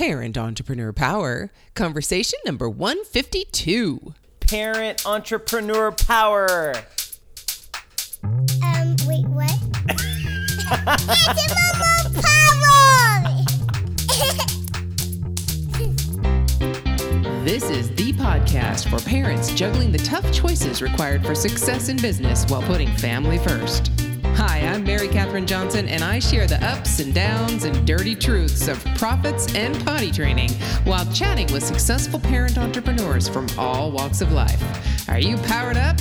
Parent Entrepreneur Power, conversation number 152. Parent Entrepreneur Power. Wait, what? Entrepreneur Power! This is the podcast for parents juggling the tough choices required for success in business while putting family first. Hi, I'm Mary Catherine Johnson, and I share the ups and downs and dirty truths of profits and potty training while chatting with successful parent entrepreneurs from all walks of life. Are you powered up?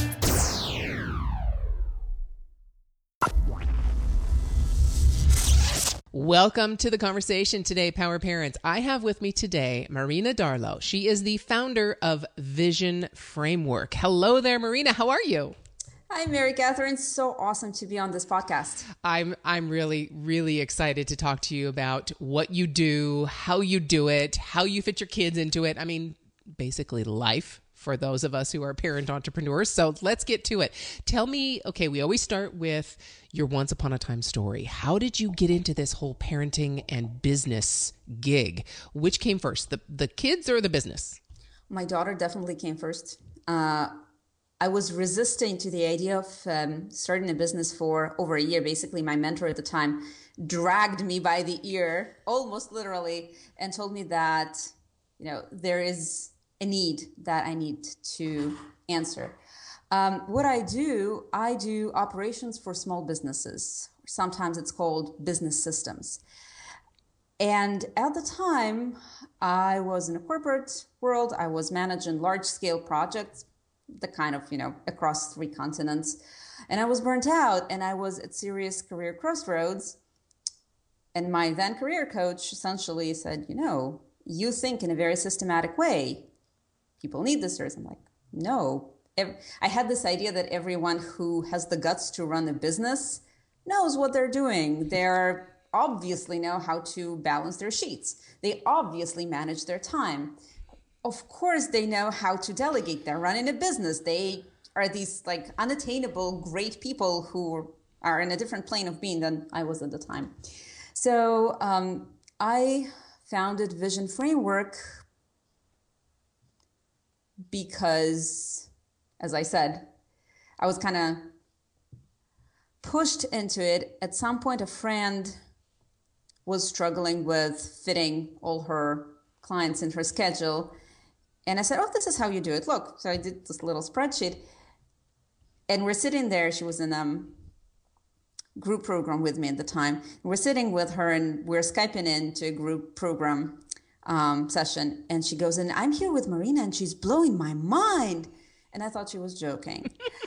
Welcome to the conversation today, Power Parents. I have with me today Marina Darlow. She is the founder of Vision Framework. Hello there, Marina. How are you? Hi, Mary Catherine. So awesome to be on this podcast. I'm really excited to talk to you about what you do, how you do it, how you fit your kids into it. I mean, basically life for those of us who are parent entrepreneurs. So let's get to it. Tell me, okay, we always start with your once upon a time story. How did you get into this whole parenting and business gig? Which came first, the kids or the business? My daughter definitely came first. I was resisting to the idea of starting a business for over a year. Basically, my mentor at the time dragged me by the ear, almost literally, and told me that, there is a need that I need to answer. What I do operations for small businesses. Sometimes it's called business systems. And at the time, I was in a corporate world. I was managing large-scale projects, the kind of, across 3 continents. And I was burnt out and I was at serious career crossroads. And my then career coach essentially said, you think in a very systematic way. People need this service. I'm like, no. I had this idea that everyone who has the guts to run a business knows what they're doing. They're obviously know how to balance their sheets. They obviously manage their time. Of course, they know how to delegate. They're running a business. They are these unattainable, great people who are in a different plane of being than I was at the time. So I founded Vision Framework because, as I said, I was kind of pushed into it. At some point, a friend was struggling with fitting all her clients in her schedule. And I said, this is how you do it. Look, so I did this little spreadsheet. And we're sitting there. She was in a group program with me at the time. We're sitting with her and we're Skyping into a group program session. And she goes, and I'm here with Marina and she's blowing my mind. And I thought she was joking.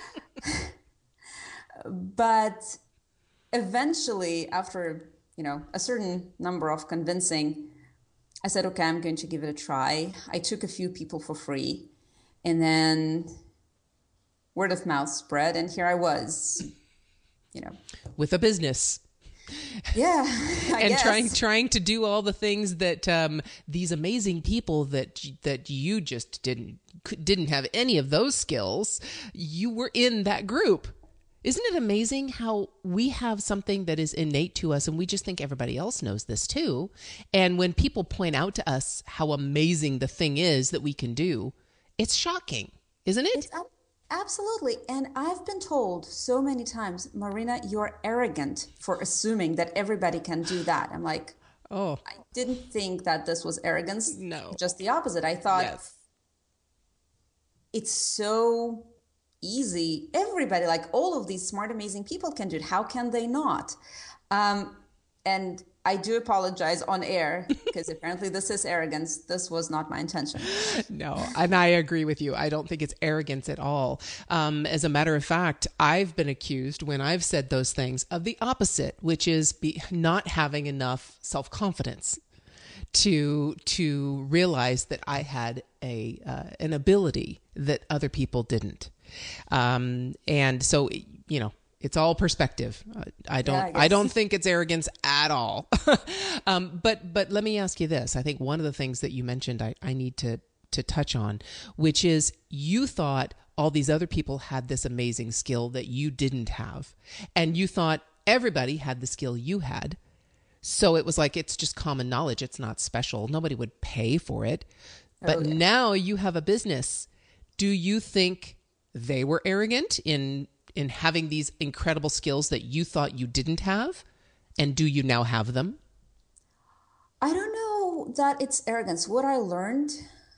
But eventually, after, a certain number of convincing, I said, okay, I'm going to give it a try. I took a few people for free and then word of mouth spread. And here I was, with a business. Yeah. And trying to do all the things that these amazing people that you just didn't have any of those skills. You were in that group. Isn't it amazing how we have something that is innate to us and we just think everybody else knows this too? And when people point out to us how amazing the thing is that we can do, it's shocking, isn't it? Absolutely. And I've been told so many times, Marina, you're arrogant for assuming that everybody can do that. I'm like, I didn't think that this was arrogance. No. Just the opposite. I thought It's so easy. Everybody, all of these smart, amazing people can do it. How can they not? And I do apologize on air because apparently this is arrogance. This was not my intention. No, and I agree with you. I don't think it's arrogance at all. As a matter of fact, I've been accused when I've said those things of the opposite, which is not having enough self-confidence to realize that I had an ability that other people didn't. And so, it's all perspective. I don't think it's arrogance at all. But let me ask you this. I think one of the things that you mentioned I need to touch on, which is you thought all these other people had this amazing skill that you didn't have. And you thought everybody had the skill you had. So it was like, it's just common knowledge. It's not special. Nobody would pay for it. But yeah. now you have a business. Do you think they were arrogant in having these incredible skills that you thought you didn't have? And do you now have them? I don't know that it's arrogance. What I learned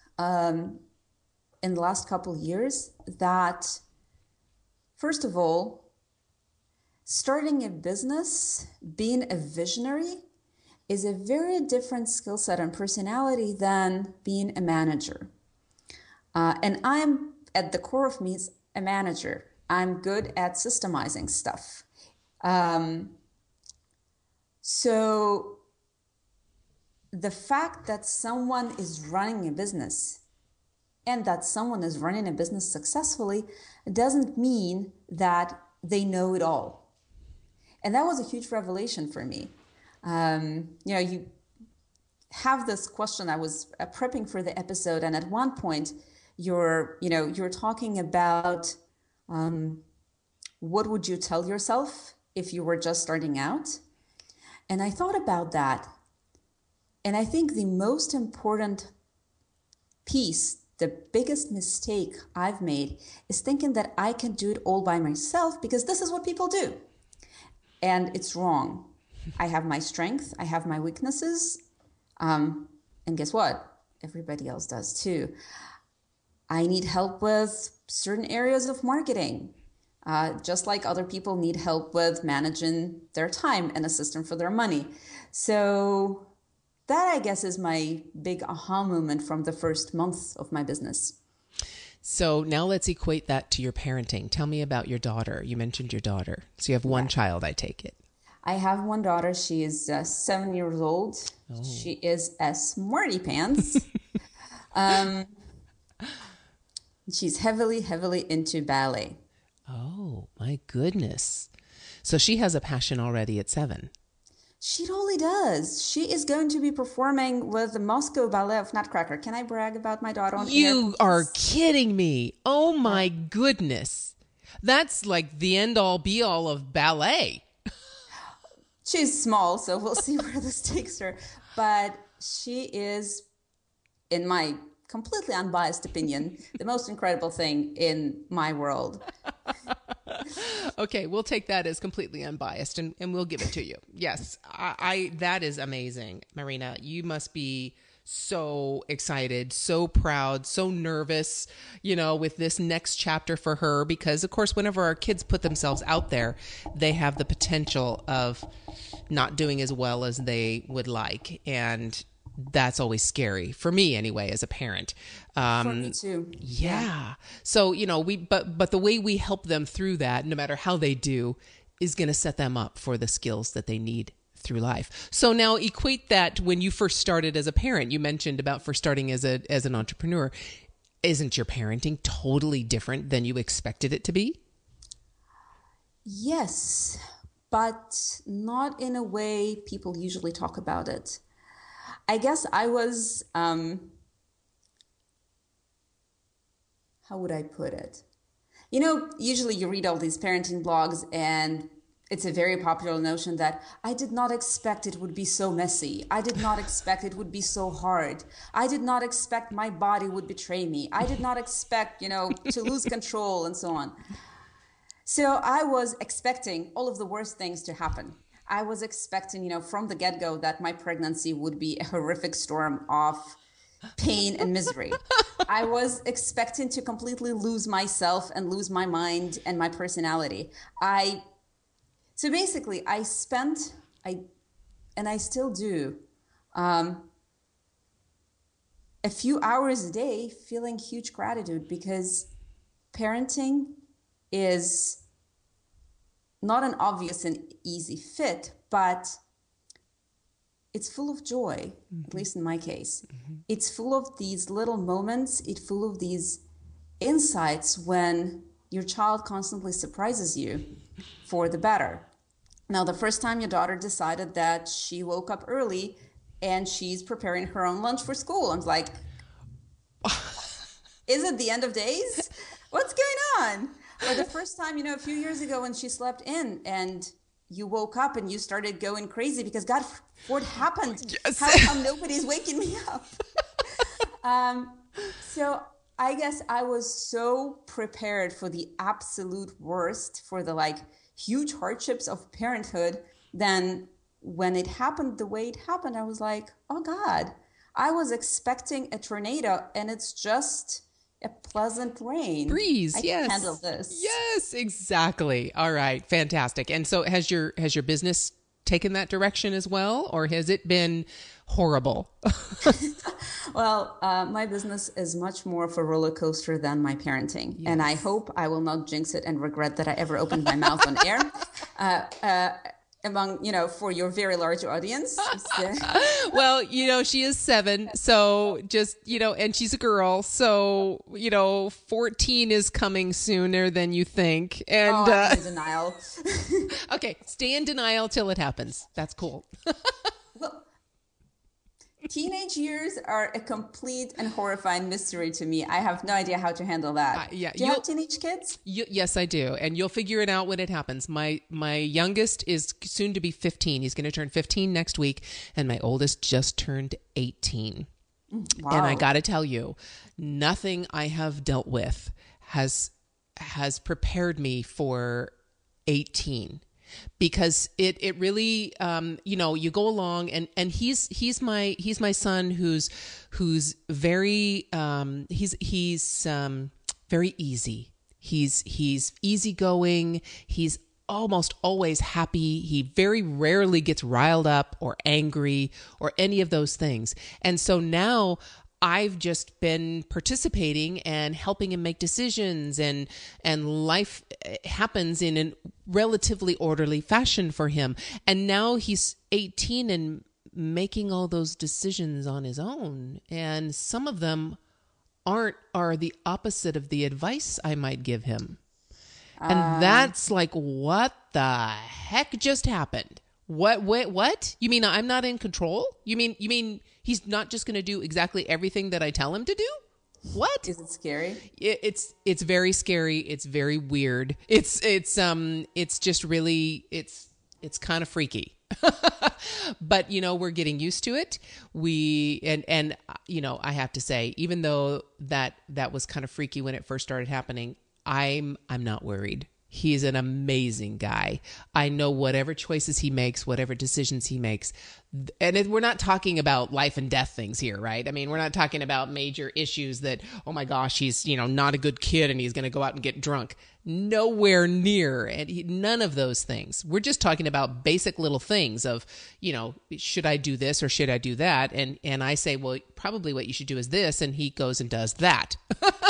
in the last couple of years, that first of all, starting a business, being a visionary, is a very different skill set and personality than being a manager. And I'm, at the core of me, is a manager. I'm good at systemizing stuff. So the fact that someone is running a business and that someone is running a business successfully doesn't mean that they know it all. And that was a huge revelation for me. You have this question. I was prepping for the episode, and at one point you're talking about what would you tell yourself if you were just starting out? And I thought about that. And I think the most important piece, the biggest mistake I've made, is thinking that I can do it all by myself because this is what people do. And it's wrong. I have my strength, I have my weaknesses, and guess what? Everybody else does too. I need help with certain areas of marketing, just like other people need help with managing their time and a system for their money. So that, I guess, is my big aha moment from the first month of my business. So now let's equate that to your parenting. Tell me about your daughter. You mentioned your daughter. So you have one child, I take it. I have one daughter. She is 7 years old. Oh. She is a smarty pants. She's heavily into ballet. Oh, my goodness. So she has a passion already at 7. She totally does. She is going to be performing with the Moscow Ballet of Nutcracker. Can I brag about my daughter on air? You are kidding me. Oh, my goodness. That's like the end-all, be-all of ballet. She's small, so we'll see where this takes her. But she is, in my completely unbiased opinion, the most incredible thing in my world. Okay, we'll take that as completely unbiased and we'll give it to you. Yes, I that is amazing. Marina, you must be so excited, so proud, so nervous, with this next chapter for her, because of course, whenever our kids put themselves out there, they have the potential of not doing as well as they would like. And that's always scary for me anyway, as a parent. For me too. Yeah. So, but the way we help them through that, no matter how they do, is going to set them up for the skills that they need through life. So now equate that when you first started as a parent. You mentioned about first starting as an entrepreneur. Isn't your parenting totally different than you expected it to be? Yes, but not in a way people usually talk about it. I guess I was, how would I put it? Usually you read all these parenting blogs and it's a very popular notion that I did not expect it would be so messy. I did not expect it would be so hard. I did not expect my body would betray me. I did not expect, to lose control and so on. So I was expecting all of the worst things to happen. I was expecting, from the get-go that my pregnancy would be a horrific storm of pain and misery. I was expecting to completely lose myself and lose my mind and my personality. So basically, I spent, and I still do, a few hours a day feeling huge gratitude, because parenting is not an obvious and easy fit, but it's full of joy, at least in my case. It's full of these little moments. It's full of these insights when your child constantly surprises you for the better. Now, the first time your daughter decided that she woke up early and she's preparing her own lunch for school, I'm like, is it the end of days? What's going on? Or the first time, a few years ago when she slept in and you woke up and you started going crazy because God, what happened? Yes. How come nobody's waking me up? So I guess I was so prepared for the absolute worst, for the like huge hardships of parenthood. Then when it happened the way it happened, I was like, oh God, I was expecting a tornado and it's just a pleasant rain. Breeze. I Yes. can handle this. Yes, exactly. All right. Fantastic. And so has your business taken that direction as well, or has it been horrible? Well, my business is much more of a roller coaster than my parenting. Yes. And I hope I will not jinx it and regret that I ever opened my mouth on air. Among, for your very large audience. Well, she is 7, so just, and she's a girl, so, 14 is coming sooner than you think. And I'm in denial. okay, stay in denial till it happens. That's cool. Well, teenage years are a complete and horrifying mystery to me. I have no idea how to handle that. Yeah, do you have teenage kids? Yes, I do. And you'll figure it out when it happens. My youngest is soon to be 15. He's going to turn 15 next week. And my oldest just turned 18. Wow. And I got to tell you, nothing I have dealt with has prepared me for 18. Because it really, you go along and he's my son who's very, he's very easy. He's easygoing. He's almost always happy. He very rarely gets riled up or angry or any of those things. And so now I've just been participating and helping him make decisions, and life happens in a relatively orderly fashion for him. And now he's 18 and making all those decisions on his own. And some of them are the opposite of the advice I might give him. And that's like, what the heck just happened? What? You mean I'm not in control? You mean he's not just going to do exactly everything that I tell him to do? What? Is it scary? It's very scary. It's very weird. It's just really, it's kind of freaky. But we're getting used to it. And I have to say, even though that was kind of freaky when it first started happening, I'm not worried. He's an amazing guy. I know whatever choices he makes, whatever decisions he makes. And we're not talking about life and death things here, right? I mean, we're not talking about major issues that, oh my gosh, he's, not a good kid and he's going to go out and get drunk. Nowhere near. And none of those things. We're just talking about basic little things of, should I do this or should I do that? And I say, well, probably what you should do is this. And he goes and does that.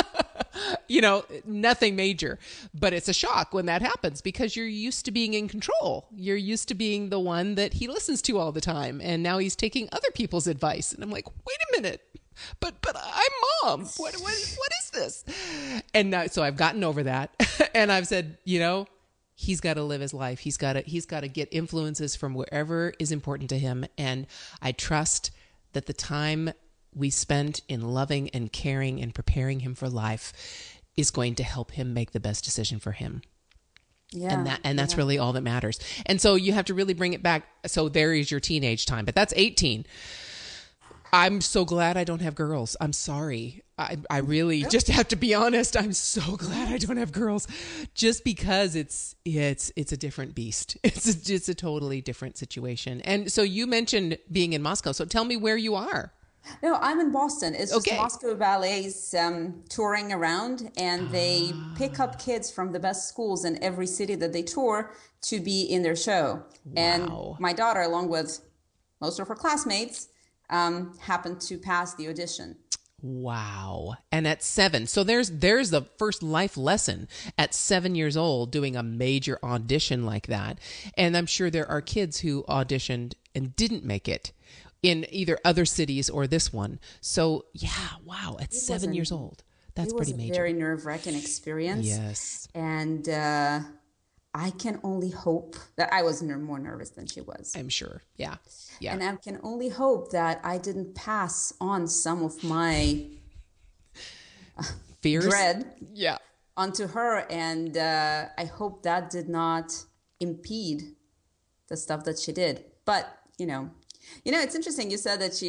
Nothing major, but it's a shock when that happens because you're used to being in control. You're used to being the one that he listens to all the time. And now he's taking other people's advice. And I'm like, wait a minute, but I'm mom. What is this? And so I've gotten over that. And I've said, he's got to live his life. He's got to get influences from wherever is important to him. And I trust that the time we spent in loving and caring and preparing him for life is going to help him make the best decision for him. Yeah. And that's really all that matters. And so you have to really bring it back. So there is your teenage time, but that's 18. I'm so glad I don't have girls. I'm sorry. I really just have to be honest. I'm so glad I don't have girls, just because it's a different beast. It's a totally different situation. And so you mentioned being in Moscow. So tell me where you are. No, I'm in Boston. It's just Okay. Moscow Ballet's touring around, and they pick up kids from the best schools in every city that they tour to be in their show. Wow. And my daughter, along with most of her classmates, happened to pass the audition. Wow. And at 7. So there's the first life lesson at 7 years old, doing a major audition like that. And I'm sure there are kids who auditioned and didn't make it in either other cities or this one. So yeah, wow. At 7 years old. That's pretty major. It was a very nerve-wracking experience. Yes. And I can only hope that I was more nervous than she was. I'm sure. Yeah. Yeah. And I can only hope that I didn't pass on some of my Fears? dread Yeah. onto her. And I hope that did not impede the stuff that she did. But, it's interesting. You said that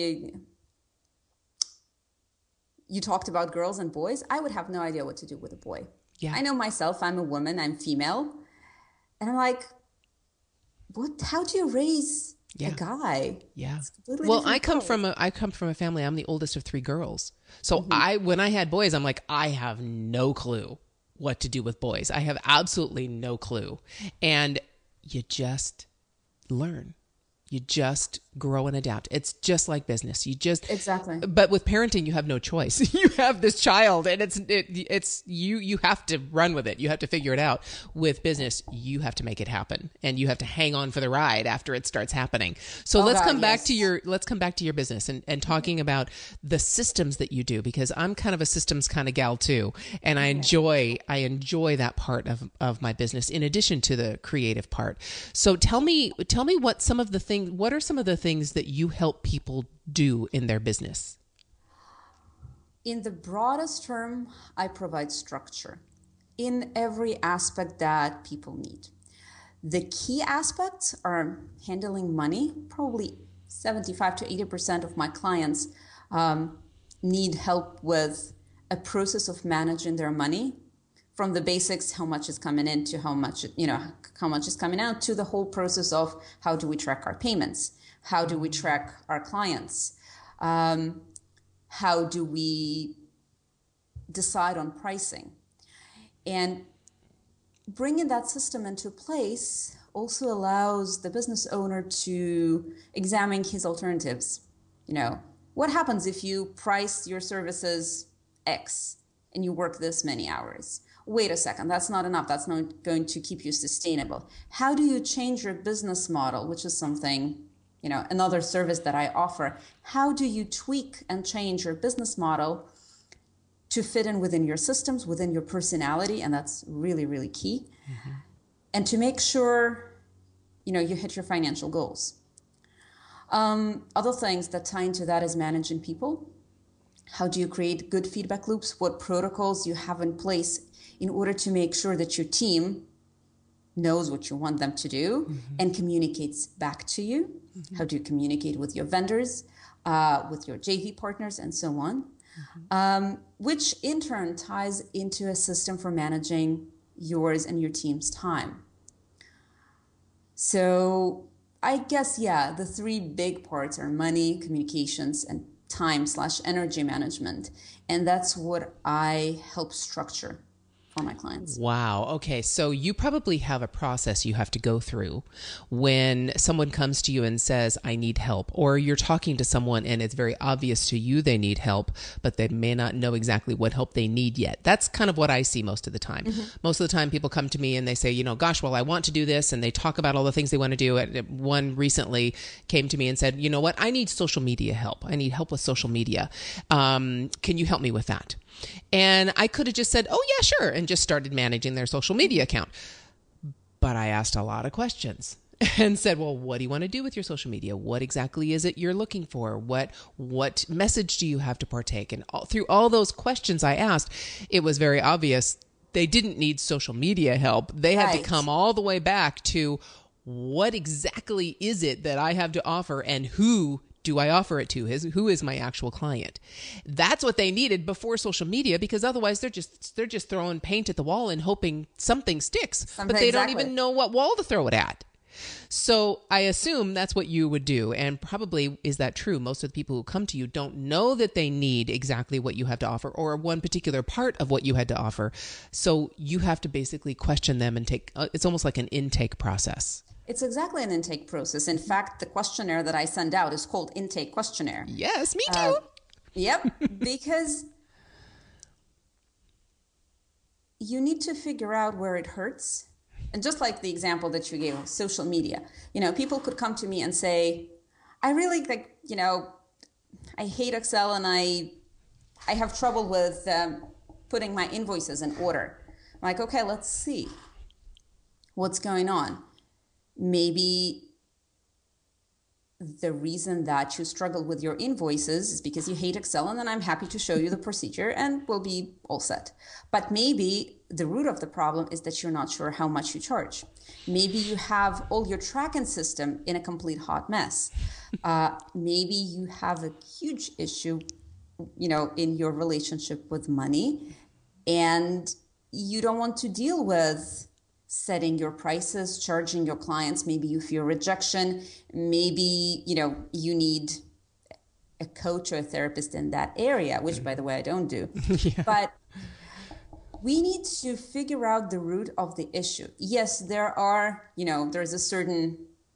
you talked about girls and boys. I would have no idea what to do with a boy. Yeah. I know myself, I'm a woman, I'm female. And I'm like, how do you raise a guy? Yeah. Well, I come from a family. I'm the oldest of 3 girls. So when I had boys, I'm like, I have no clue what to do with boys. I have absolutely no clue. And you just learn. You just grow and adapt. It's just like business. Exactly. But with parenting, you have no choice. You have this child, and it's you have to run with it. You have to figure it out. With business, you have to make it happen, and you have to hang on for the ride after it starts happening. So let's come back to your business and talking about the systems that you do, because I'm kind of a systems kind of gal too, and I enjoy that part of my business in addition to the creative part. So tell me what are some of the things that you help people do in their business? In the broadest term, I provide structure in every aspect that people need. The key aspects are handling money. Probably 75 to 80% of my clients need help with a process of managing their money, from the basics, how much is coming in, to how much is coming out, to the whole process of how do we track our payments? How do we track our clients? How do we decide on pricing? And bringing that system into place also allows the business owner to examine his alternatives. What happens if you price your services X and you work this many hours? Wait a second, that's not enough. That's not going to keep you sustainable. How do you change your business model, which is something, another service that I offer? How do you tweak and change your business model to fit in within your systems, within your personality? And that's really, really key. Mm-hmm. And to make sure, you hit your financial goals. Other things that tie into that is managing people. How do you create good feedback loops? What protocols you have in place in order to make sure that your team knows what you want them to do and communicates back to you? How do you communicate with your vendors, with your JV partners, and so on? Which in turn ties into a system for managing yours and your team's time. So I guess, the 3 big parts are money, communications, and time/energy management. And that's what I help structure for my clients. Wow. Okay. So you probably have a process you have to go through when someone comes to you and says, I need help, or you're talking to someone and it's very obvious to you they need help, but they may not know exactly what help they need yet. That's kind of what I see most of the time. Most of the time people come to me and they say, gosh, well, I want to do this. And they talk about all the things they want to do. One recently came to me and said, you know what? I need social media help. I need help with social media. Can you help me with that? And I could have just said, oh, yeah, sure, and just started managing their social media account. But I asked a lot of questions and said, well, what do you want to do with your social media? What exactly is it you're looking for? What message do you have to partake? And through all those questions I asked, it was very obvious they didn't need social media help. They had to come all the way back to what exactly is it that I have to offer, and who do I offer it to? Who is my actual client? That's what they needed before social media, because otherwise they're just throwing paint at the wall and hoping something sticks, but they don't even know what wall to throw it at. So I assume that's what you would do. And probably is that true? Most of the people who come to you don't know that they need exactly what you have to offer, or one particular part of what you had to offer. So you have to basically question them and it's almost like an intake process. It's exactly an intake process. In fact, the questionnaire that I send out is called Intake Questionnaire. Yes, me too. Yep, because you need to figure out where it hurts. And just like the example that you gave of social media, people could come to me and say, I really I hate Excel and I have trouble with putting my invoices in order. I'm like, okay, let's see what's going on. Maybe the reason that you struggle with your invoices is because you hate Excel, and then I'm happy to show you the procedure and we'll be all set. But maybe the root of the problem is that you're not sure how much you charge. Maybe you have all your tracking system in a complete hot mess. Maybe you have a huge issue, in your relationship with money, and you don't want to deal with setting your prices, charging your clients. Maybe you fear rejection. Maybe, you need a coach or a therapist in that area, which, by the way, I don't do. Yeah. But we need to figure out the root of the issue. Yes, there's a certain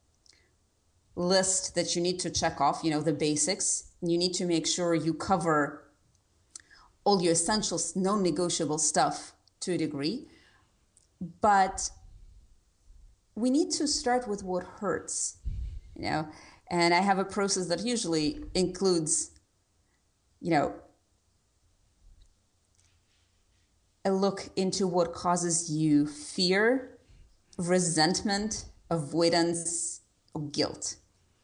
list that you need to check off, the basics. You need to make sure you cover all your essential, non-negotiable stuff to a degree. But we need to start with what hurts, and I have a process that usually includes, a look into what causes you fear, resentment, avoidance, or guilt.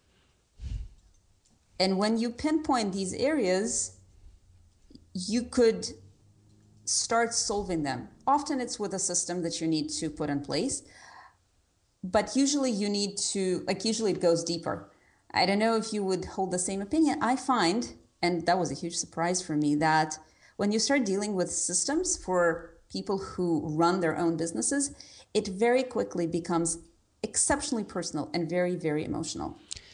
And when you pinpoint these areas, you could start solving them. Often it's with a system that you need to put in place, but usually usually it goes deeper. I don't know if you would hold the same opinion. I find, and that was a huge surprise for me, that when you start dealing with systems for people who run their own businesses, it very quickly becomes exceptionally personal and very, very emotional.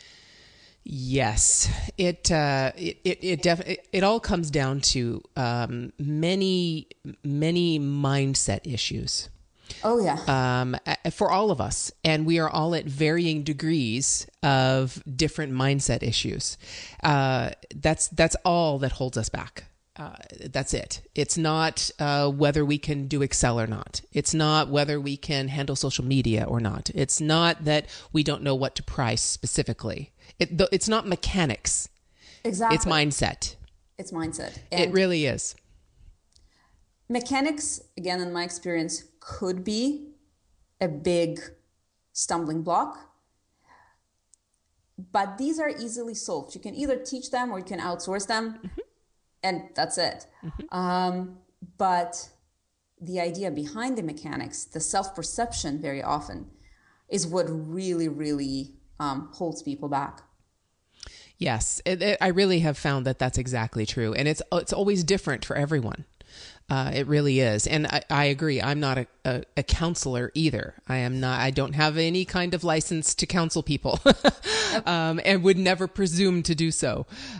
Yes, it all comes down to many mindset issues. Oh yeah. For all of us, and we are all at varying degrees of different mindset issues. That's all that holds us back. That's it. It's not whether we can do Excel or not. It's not whether we can handle social media or not. It's not that we don't know what to price specifically. It's not mechanics. Exactly. It's mindset. It's mindset. And it really is. Mechanics, again, in my experience, could be a big stumbling block. But these are easily solved. You can either teach them or you can outsource them. Mm-hmm. And that's it. Mm-hmm. But the idea behind the mechanics, the self-perception very often, is what really, really holds people back. Yes, I really have found that that's exactly true. And it's always different for everyone. It really is. And I agree. I'm not a counselor either. I don't have any kind of license to counsel people and would never presume to do so.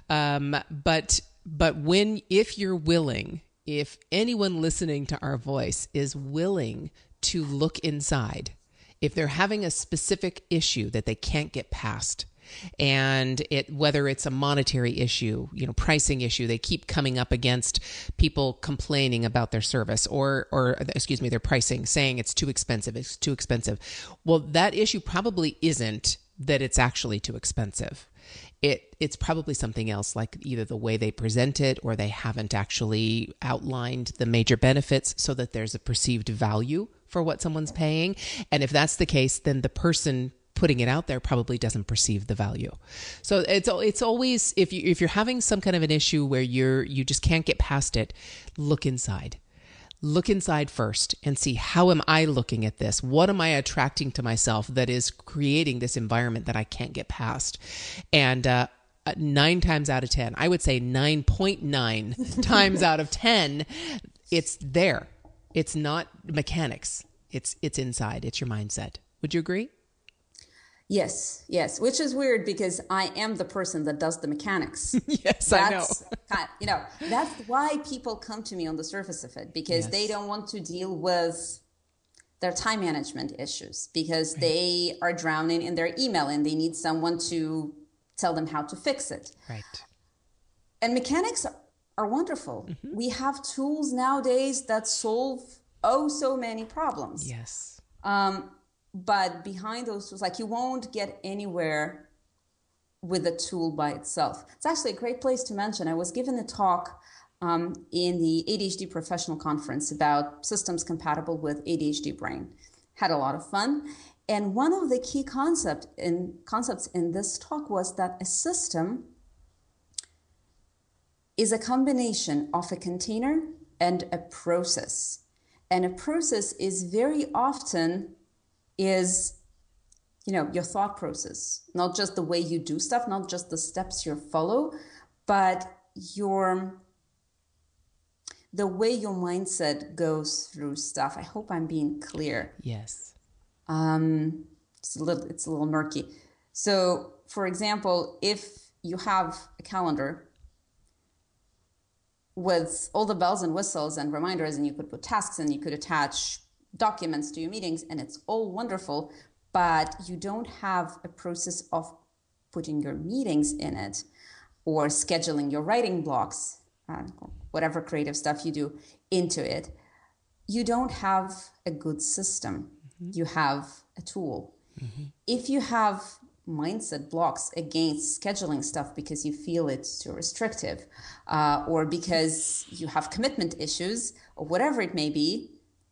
But if you're willing, if anyone listening to our voice is willing to look inside, if they're having a specific issue that they can't get past, and whether it's a monetary issue, pricing issue, they keep coming up against people complaining about their service or their pricing, saying it's too expensive. Well, that issue probably isn't that it's actually too expensive. It's probably something else, like either the way they present it or they haven't actually outlined the major benefits so that there's a perceived value for what someone's paying. And if that's the case, then the person putting it out there probably doesn't perceive the value. So it's always, if you're having some kind of an issue where you just can't get past it, look inside. Look inside first and see, how am I looking at this? What am I attracting to myself that is creating this environment that I can't get past? And 9 times out of 10, I would say 9.9 times out of 10, it's there. It's not mechanics. It's inside. It's your mindset. Would you agree? Yes, which is weird because I am the person that does the mechanics. Yes, I know. That's why people come to me on the surface of it, because they don't want to deal with their time management issues, because they are drowning in their email and they need someone to tell them how to fix it. Right. And mechanics are wonderful. Mm-hmm. We have tools nowadays that solve so many problems. Yes. But behind those tools, you won't get anywhere with a tool by itself. It's actually a great place to mention. I was given a talk in the ADHD professional conference about systems compatible with ADHD brain. Had a lot of fun. And one of the key concepts in this talk was that a system is a combination of a container and a process. And a process is very often your thought process, not just the way you do stuff, not just the steps you follow, but the way your mindset goes through stuff. I hope I'm being clear. Yes. It's a little murky. So, for example, if you have a calendar with all the bells and whistles and reminders, and you could put tasks and you could attach documents to your meetings, and it's all wonderful, but you don't have a process of putting your meetings in it or scheduling your writing blocks, whatever creative stuff you do into it, you don't have a good system. You have a tool. If you have mindset blocks against scheduling stuff because you feel it's too restrictive, or because you have commitment issues, or whatever it may be,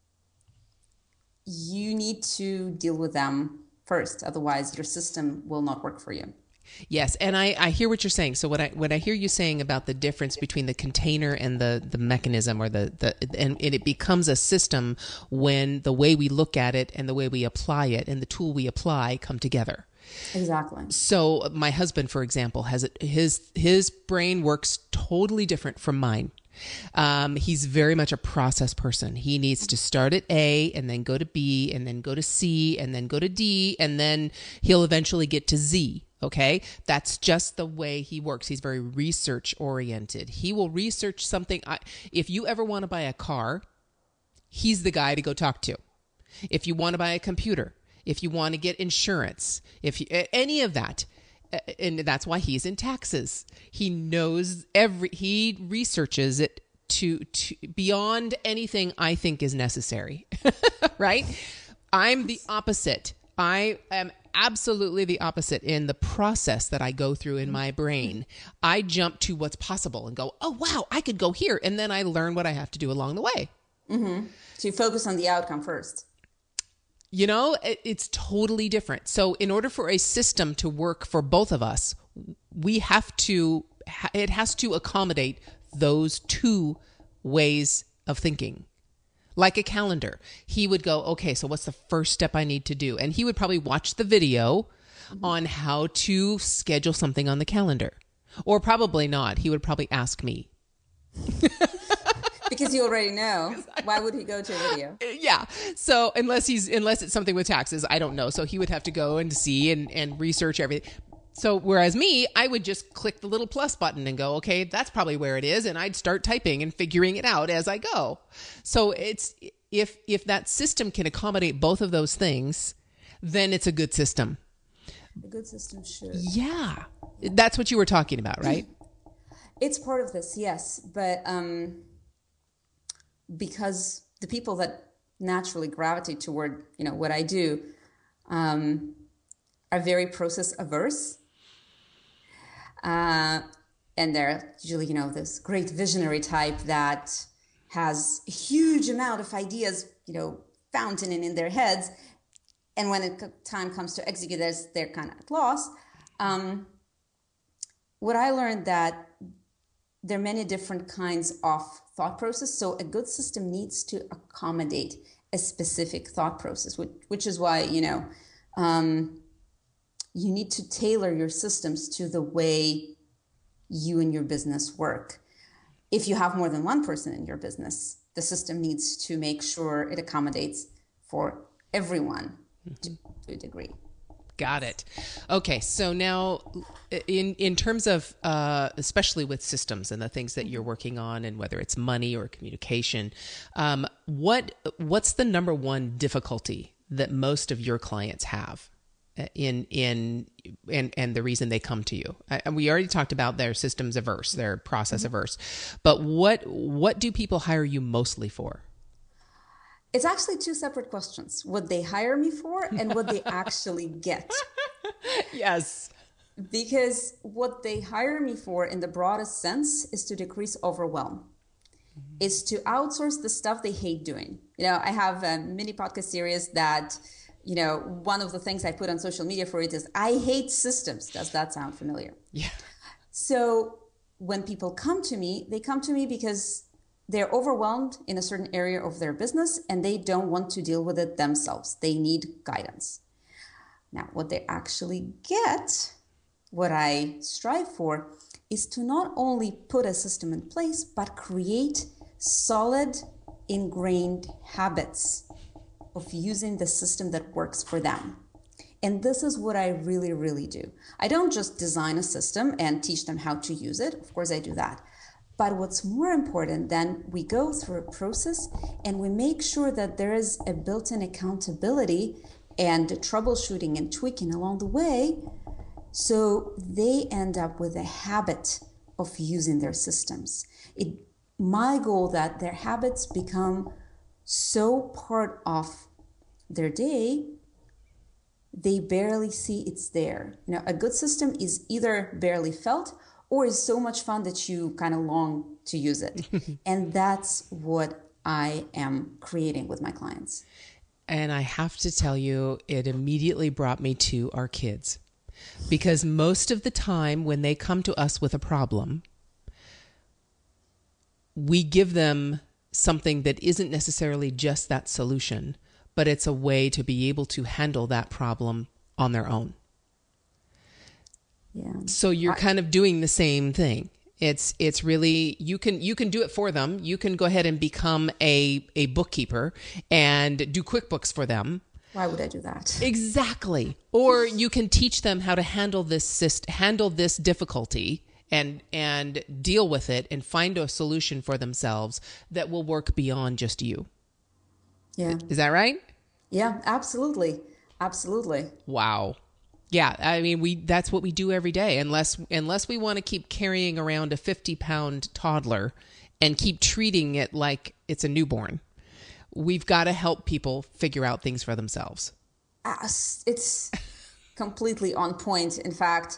you need to deal with them first. Otherwise, your system will not work for you. Yes, and I hear what you're saying. So what I hear you saying about the difference between the container and the mechanism, or and it becomes a system when the way we look at it and the way we apply it and the tool we apply come together. Exactly. So my husband, for example, has his brain works totally different from mine. He's very much a process person. He needs to start at A and then go to B and then go to C and then go to D, and then he'll eventually get to Z. Okay. That's just the way he works. He's very research oriented. He will research something. If you ever want to buy a car, he's the guy to go talk to. If you want to buy a computer, if you want to get insurance, any of that. And that's why he's in taxes. He knows he researches it to beyond anything I think is necessary. Right? I'm the opposite. I am absolutely the opposite in the process that I go through in my brain. I jump to what's possible and go, oh, wow, I could go here. And then I learn what I have to do along the way. Mm-hmm. So you focus on the outcome first. It's totally different. So in order for a system to work for both of us, it has to accommodate those two ways of thinking. Like a calendar. He would go, okay, so what's the first step I need to do? And he would probably watch the video on how to schedule something on the calendar. Or probably not. He would probably ask me. Because you already know. Why would he go to a video? Yeah. So unless it's something with taxes, I don't know. So he would have to go and see and research everything. So whereas me, I would just click the little plus button and go, okay, that's probably where it is. And I'd start typing and figuring it out as I go. So it's, if that system can accommodate both of those things, then it's a good system. A good system should. Yeah. That's what you were talking about, right? It's part of this, yes. But because the people that naturally gravitate toward, what I do, are very process averse. And they're usually, this great visionary type that has a huge amount of ideas, fountaining in their heads. And when time comes to execute this, they're kind of at loss. What I learned that there are many different kinds of thought process. So a good system needs to accommodate a specific thought process, which is why, you need to tailor your systems to the way you and your business work. If you have more than one person in your business, the system needs to make sure it accommodates for everyone to a degree. Got it. Okay, so now in terms of, especially with systems and the things that you're working on, and whether it's money or communication, what's the number one difficulty that most of your clients have and the reason they come to you? We already talked about their systems averse, their process averse, but what do people hire you mostly for? It's actually two separate questions. What they hire me for and what they actually get. Yes. Because what they hire me for in the broadest sense is to decrease overwhelm. Is to outsource the stuff they hate doing. I have a mini podcast series that one of the things I put on social media for it is, I hate systems. Does that sound familiar? Yeah. So when people come to me, they come to me because they're overwhelmed in a certain area of their business and they don't want to deal with it themselves. They need guidance. Now, what they actually get, what I strive for, is to not only put a system in place, but create solid, ingrained habits of using the system that works for them. And this is what I really, really do. I don't just design a system and teach them how to use it. Of course, I do that. But what's more important, then we go through a process and we make sure that there is a built-in accountability and troubleshooting and tweaking along the way, so they end up with a habit of using their systems. My goal that their habits become so part of their day, they barely see it's there. A good system is either barely felt or is so much fun that you kind of long to use it. And that's what I am creating with my clients. And I have to tell you, it immediately brought me to our kids. Because most of the time when they come to us with a problem, we give them something that isn't necessarily just that solution, but it's a way to be able to handle that problem on their own. Yeah. So you're kind of doing the same thing. It's really, you can do it for them. You can go ahead and become a bookkeeper and do QuickBooks for them. Why would I do that? Exactly. Or you can teach them how to handle this difficulty and deal with it and find a solution for themselves that will work beyond just you. Yeah. Is that right? Yeah, absolutely. Absolutely. Wow. Yeah, I mean, that's what we do every day, unless we want to keep carrying around a 50-pound toddler and keep treating it like it's a newborn. We've got to help people figure out things for themselves. It's completely on point. In fact,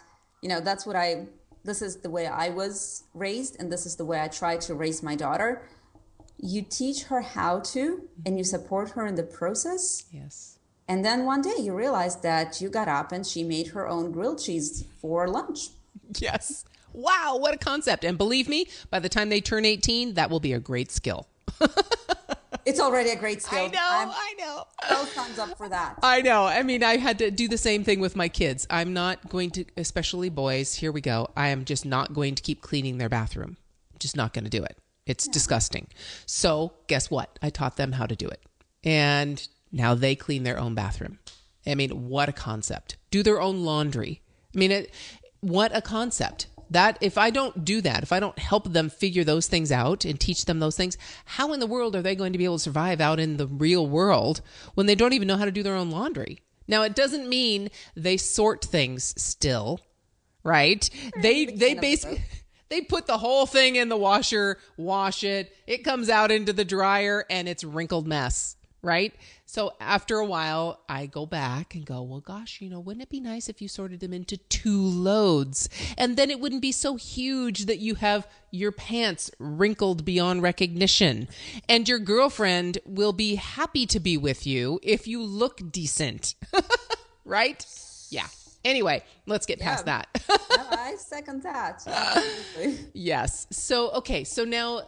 this is the way I was raised, and this is the way I try to raise my daughter. You teach her how to, and you support her in the process. Yes. And then one day you realize that you got up and she made her own grilled cheese for lunch. Yes. Wow, what a concept. And believe me, by the time they turn 18, that will be a great skill. It's already a great skill. I know. Both thumbs up for that. I know. I mean, I had to do the same thing with my kids. I'm not going to, especially boys, here we go. I am just not going to keep cleaning their bathroom. Just not going to do it. It's disgusting. So guess what? I taught them how to do it. And now they clean their own bathroom. I mean, what a concept. Do their own laundry. I mean, what a concept. That if I don't do that, if I don't help them figure those things out and teach them those things, how in the world are they going to be able to survive out in the real world when they don't even know how to do their own laundry? Now, it doesn't mean they sort things still, right? They basically... They put the whole thing in the washer, wash it. It comes out into the dryer and it's wrinkled mess, right? So after a while, I go back and go, well, gosh, wouldn't it be nice if you sorted them into 2 loads? And then it wouldn't be so huge that you have your pants wrinkled beyond recognition. And your girlfriend will be happy to be with you if you look decent, right? Yeah. Anyway, let's get past that. No, I second that. Absolutely. Yes. So, okay. So now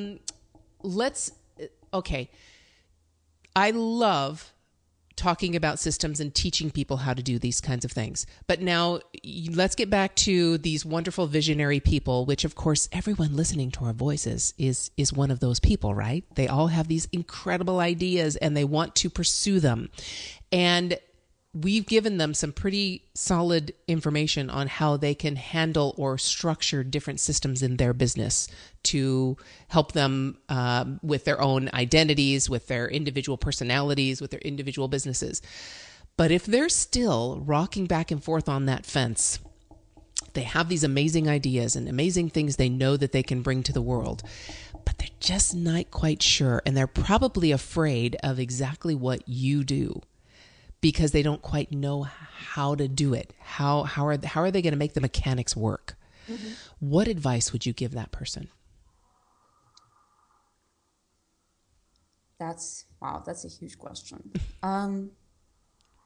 okay. I love talking about systems and teaching people how to do these kinds of things. But now let's get back to these wonderful visionary people, which of course everyone listening to our voices is one of those people, right? They all have these incredible ideas and they want to pursue them. And we've given them some pretty solid information on how they can handle or structure different systems in their business to help them with their own identities, with their individual personalities, with their individual businesses. But if they're still rocking back and forth on that fence, they have these amazing ideas and amazing things they know that they can bring to the world, but they're just not quite sure. And they're probably afraid of exactly what you do, because they don't quite know how to do it. How are they going to make the mechanics work? Mm-hmm. What advice would you give that person? That's a huge question.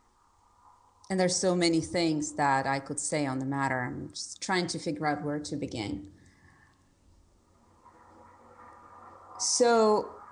And there's so many things that I could say on the matter. I'm just trying to figure out where to begin. So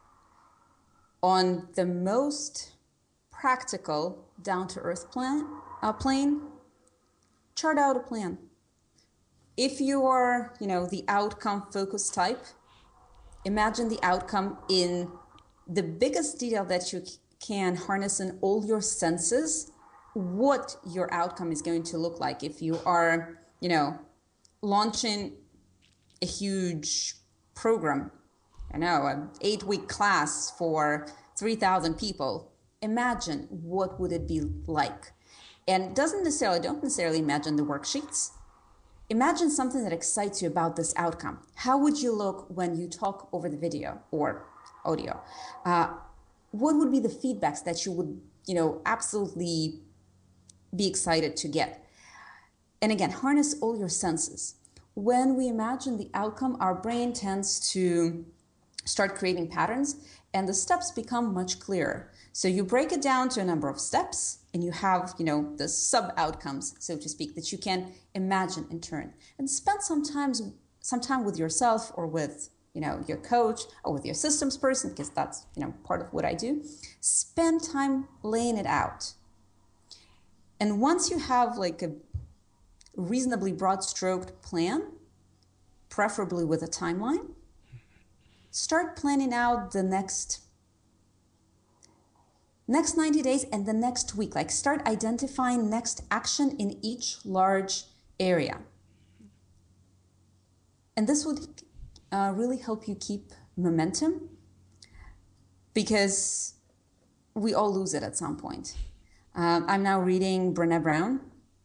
on the most practical, down-to-earth plane, chart out a plan. If you are, the outcome-focused type, imagine the outcome in the biggest detail that you can, harness in all your senses, what your outcome is going to look like. If you are, launching a huge program, an 8-week class for 3,000 people, imagine what would it be like. And don't necessarily imagine the worksheets. Imagine something that excites you about this outcome. How would you look when you talk over the video or audio? What would be the feedbacks that you would, absolutely be excited to get? And again, harness all your senses. When we imagine the outcome, our brain tends to start creating patterns and the steps become much clearer. So you break it down to a number of steps and you have, the sub-outcomes, so to speak, that you can imagine in turn. And spend some time with yourself or with, your coach or with your systems person, because that's, part of what I do. Spend time laying it out. And once you have like a reasonably broad-stroked plan, preferably with a timeline, start planning out the next 90 days and the next week. Like start identifying next action in each large area. And this would really help you keep momentum, because we all lose it at some point. I'm now reading Brené Brown,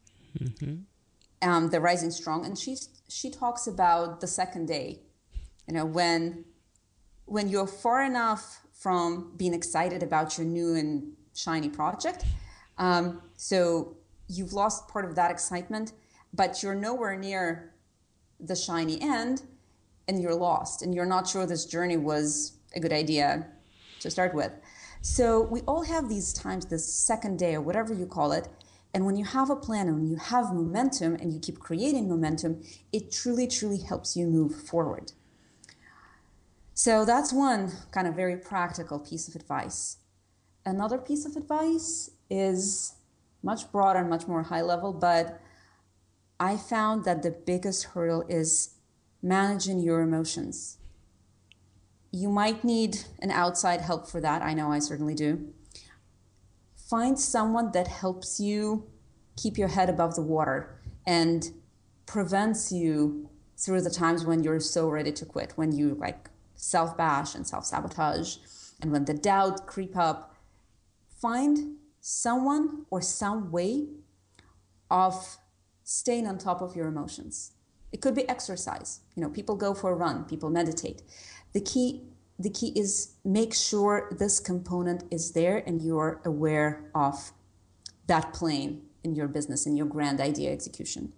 The Rising Strong, and she talks about the second day. When you're far enough from being excited about your new and shiny project, so you've lost part of that excitement, but you're nowhere near the shiny end, and you're lost, and you're not sure this journey was a good idea to start with. So we all have these times, this second day or whatever you call it, and when you have a plan and when you have momentum and you keep creating momentum, it truly, truly helps you move forward. So that's one kind of very practical piece of advice. Another piece of advice is much broader and much more high level, but I found that the biggest hurdle is managing your emotions. You might need an outside help for that. I know I certainly do. Find someone that helps you keep your head above the water and prevents you through the times when you're so ready to quit, when you self-bash and self-sabotage, and when the doubt creep up. Find someone or some way of staying on top of your emotions. It could be exercise. People go for a run, people meditate. The key is make sure this component is there and you're aware of that plane in your business, in your grand idea execution.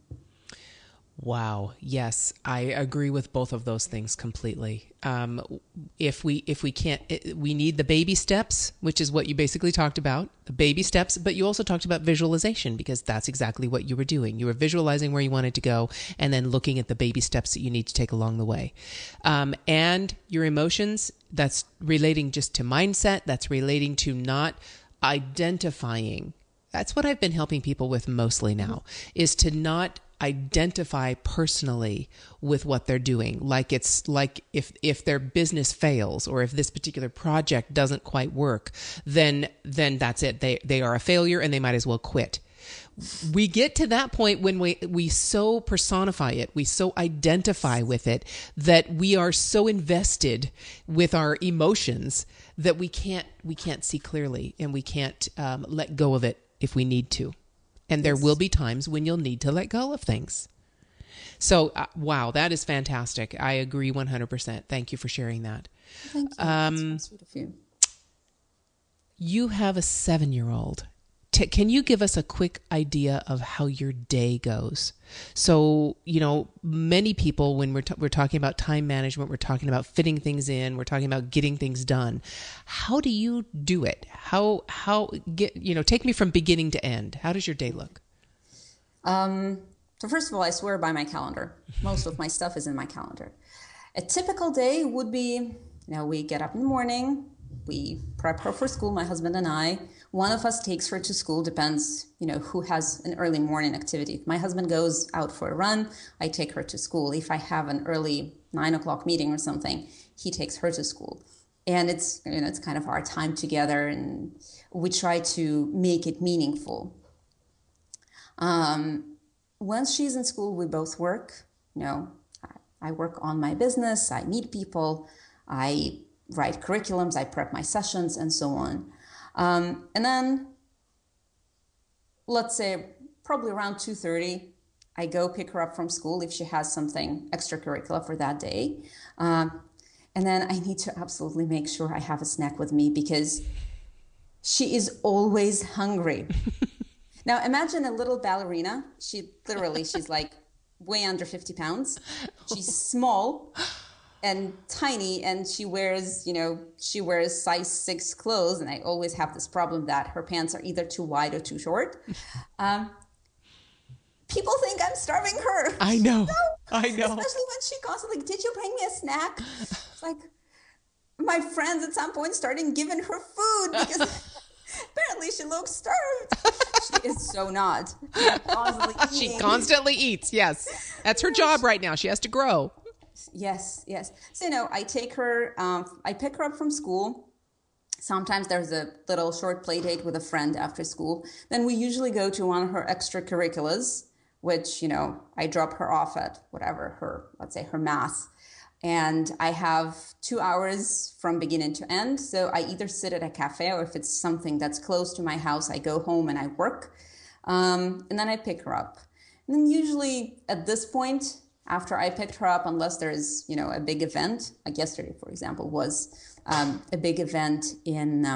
Wow. Yes, I agree with both of those things completely. If we can't, we need the baby steps, which is what you basically talked about, the baby steps, but you also talked about visualization, because that's exactly what you were doing. You were visualizing where you wanted to go and then looking at the baby steps that you need to take along the way. And your emotions, that's relating just to mindset. That's relating to not identifying. That's what I've been helping people with mostly now, is to not identify personally with what they're doing. Like it's like if their business fails or if this particular project doesn't quite work, then that's it. They are a failure and they might as well quit. We get to that point when we so personify it, we so identify with it, that we are so invested with our emotions that we can't see clearly, and we can't let go of it if we need to. And there will be times when you'll need to let go of things. So, wow, that is fantastic. I agree 100%. Thank you for sharing that. Thank you. That's sweet of you. You have a 7-year-old. can you give us a quick idea of how your day goes? So, many people, when we're talking about time management, we're talking about fitting things in, we're talking about getting things done. How do you do it? Take me from beginning to end. How does your day look? So first of all, I swear by my calendar. Most of my stuff is in my calendar. A typical day would be, we get up in the morning, we prep her for school, my husband and I. One of us takes her to school, depends, who has an early morning activity. If my husband goes out for a run, I take her to school. If I have an early 9 o'clock meeting or something, he takes her to school. And it's kind of our time together, and we try to make it meaningful. Once she's in school, we both work. I work on my business, I meet people, I write curriculums, I prep my sessions, and so on. And then, let's say, probably around 2:30, I go pick her up from school if she has something extracurricular for that day. And then I need to absolutely make sure I have a snack with me because she is always hungry. Now, imagine a little ballerina. She's like way under 50 pounds. She's small and tiny, and she wears size 6 clothes. And I always have this problem that her pants are either too wide or too short. People think I'm starving her. I know. Especially when she constantly, did you bring me a snack? It's like my friends at some point started giving her food because apparently she looks starved. She is so not. She constantly eats. Yes. That's her job right now. She has to grow. Yes. So, I take her, I pick her up from school. Sometimes there's a little short play date with a friend after school. Then we usually go to one of her extracurriculars, which, I drop her off at whatever let's say her math. And I have 2 hours from beginning to end. So I either sit at a cafe, or if it's something that's close to my house, I go home and I work. And then I pick her up. And then usually at this point, after I picked her up, unless there's, a big event, like yesterday, for example, was a big event in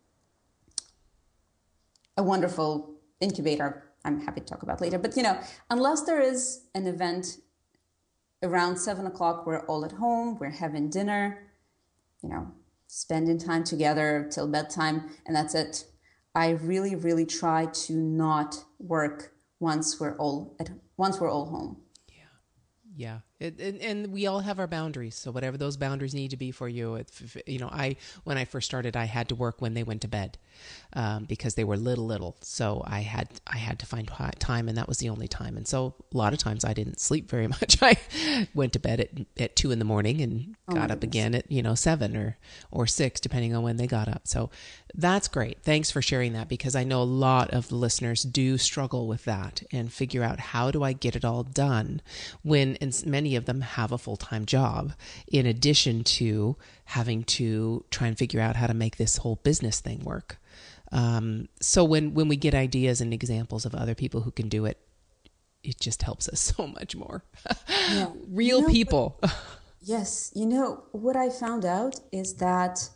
a wonderful incubator I'm happy to talk about later. But, unless there is an event around 7 o'clock, we're all at home, we're having dinner, spending time together till bedtime, and that's it. I really, really try to not work once we're all home. Yeah. And we all have our boundaries. So whatever those boundaries need to be for you, when I first started, I had to work when they went to bed because they were little. So I had to find time, and that was the only time. And so a lot of times I didn't sleep very much. I went to bed at 2 a.m. and got up again at 7 or 6, depending on when they got up. So that's great. Thanks for sharing that, because I know a lot of the listeners do struggle with that and figure out, how do I get it all done when many of them have a full-time job, in addition to having to try and figure out how to make this whole business thing work. So when we get ideas and examples of other people who can do it, it just helps us so much more. Yeah. Real people. Yes. What I found out is that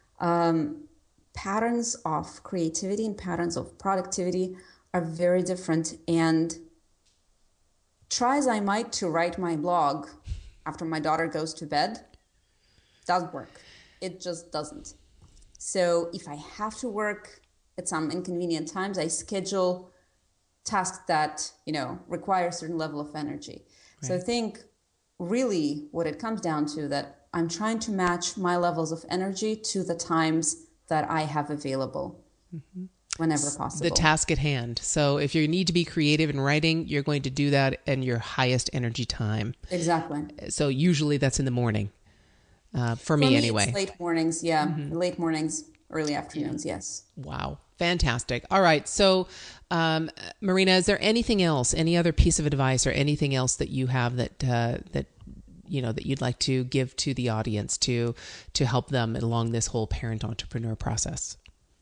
patterns of creativity and patterns of productivity are very different. And try as I might to write my blog after my daughter goes to bed, doesn't work. It just doesn't. So if I have to work at some inconvenient times, I schedule tasks that, require a certain level of energy. Right. So I think really what it comes down to, that I'm trying to match my levels of energy to the times that I have available. Mm-hmm. Whenever possible. The task at hand. So if you need to be creative in writing, you're going to do that in your highest energy time. Exactly. So usually that's in the morning. For me anyway. It's late mornings, yeah. Mm-hmm. Late mornings, early afternoons, yes. Wow. Fantastic. All right. So, Marina, is there anything else, any other piece of advice or anything else that you have that you'd like to give to the audience to help them along this whole parent entrepreneur process?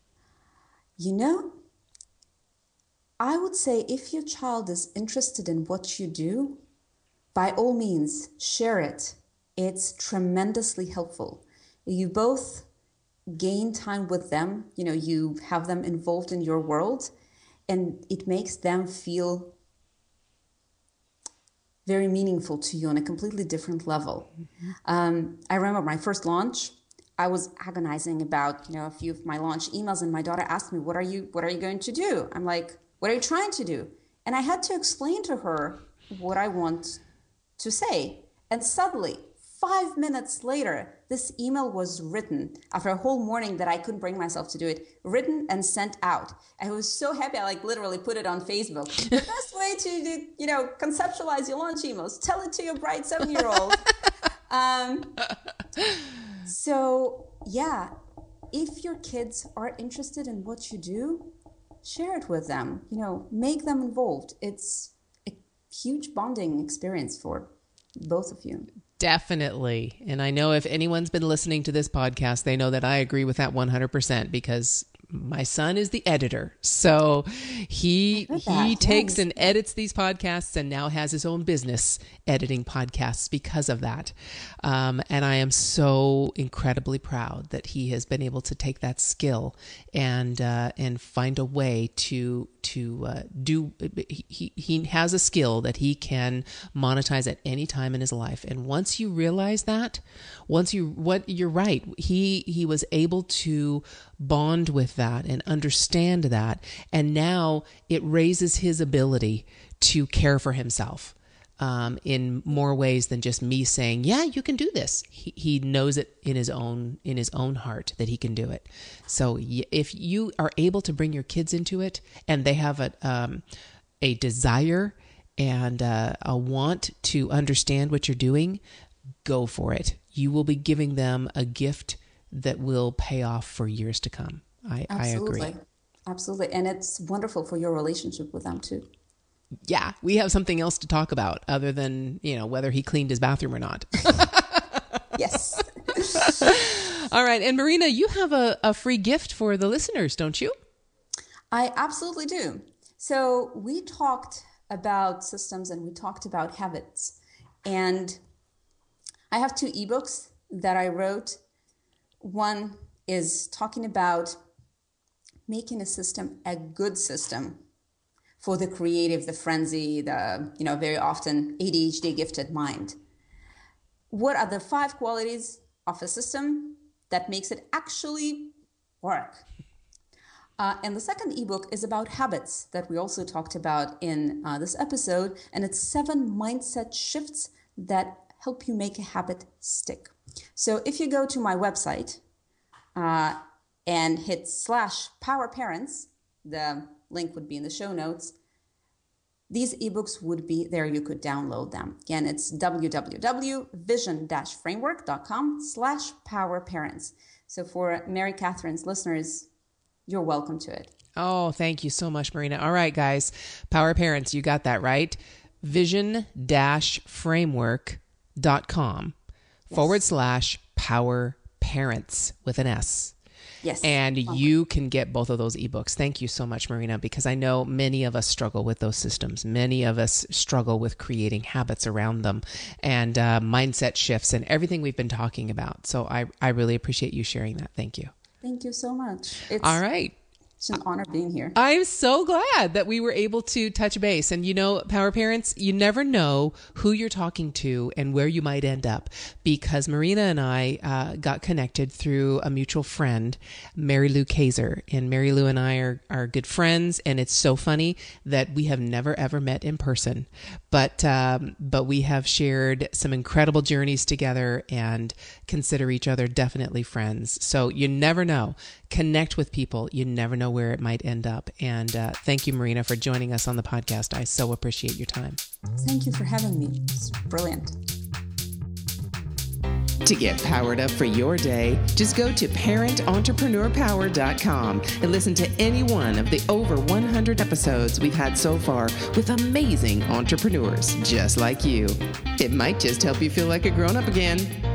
I would say if your child is interested in what you do, by all means, share it. It's tremendously helpful. You both gain time with them. You have them involved in your world, and it makes them feel very meaningful to you on a completely different level. I remember my first launch, I was agonizing about, a few of my launch emails, and my daughter asked me, what are you going to do? I'm like, what are you trying to do? And I had to explain to her what I want to say. And suddenly, 5 minutes later, this email was written after a whole morning that I couldn't bring myself to do it, written and sent out. I was so happy. I literally put it on Facebook. The best way to do, conceptualize your launch emails, tell it to your bright 7-year-old. So yeah, if your kids are interested in what you do, share it with them, make them involved. It's a huge bonding experience for both of you. Definitely. And I know if anyone's been listening to this podcast, they know that I agree with that 100% because my son is the editor. So he takes and edits these podcasts and now has his own business editing podcasts because of that. And I am so incredibly proud that he has been able to take that skill and find a way to do. He has a skill that he can monetize at any time in his life. And once you realize that, you're right. He was able to bond with that and understand that. And now it raises his ability to care for himself in more ways than just me saying, yeah, you can do this. He knows it in his own heart that he can do it. So if you are able to bring your kids into it and they have a desire and a want to understand what you're doing, go for it. You will be giving them a gift that will pay off for years to come. I agree. Absolutely. And it's wonderful for your relationship with them too. Yeah, we have something else to talk about other than, whether he cleaned his bathroom or not. Yes. All right. And Marina, you have a free gift for the listeners, don't you? I absolutely do. So we talked about systems and we talked about habits. And I have 2 ebooks that I wrote. One is talking about making a system a good system for the creative, the frenzy, the, very often ADHD gifted mind. What are the 5 qualities of a system that makes it actually work? And the second ebook is about habits that we also talked about in this episode. And it's 7 mindset shifts that help you make a habit stick. So if you go to my website and hit /PowerParents, the link would be in the show notes, these ebooks would be there. You could download them. Again, it's www.vision-framework.com/PowerParents. So for Mary Catherine's listeners, you're welcome to it. Oh, thank you so much, Marina. All right, guys. Power Parents, you got that right. vision-framework.com/PowerParents with an S. Yes. And you can get both of those ebooks. Thank you so much, Marina, because I know many of us struggle with those systems. Many of us struggle with creating habits around them and mindset shifts and everything we've been talking about. So I really appreciate you sharing that. Thank you. Thank you so much. All right. It's an honor being here. I'm so glad that we were able to touch base. And Power Parents, you never know who you're talking to and where you might end up, because Marina and I got connected through a mutual friend, Mary Lou Kaiser. And Mary Lou and I are good friends. And it's so funny that we have never, ever met in person. But we have shared some incredible journeys together and consider each other definitely friends. So you never know. Connect with people. You never know where it might end up. And thank you, Marina, for joining us on the podcast. I so appreciate your time. Thank you for having me. It's brilliant. To get powered up for your day, just go to parententrepreneur.power.com and listen to any one of the over 100 episodes we've had so far with amazing entrepreneurs just like you. It might just help you feel like a grown-up again.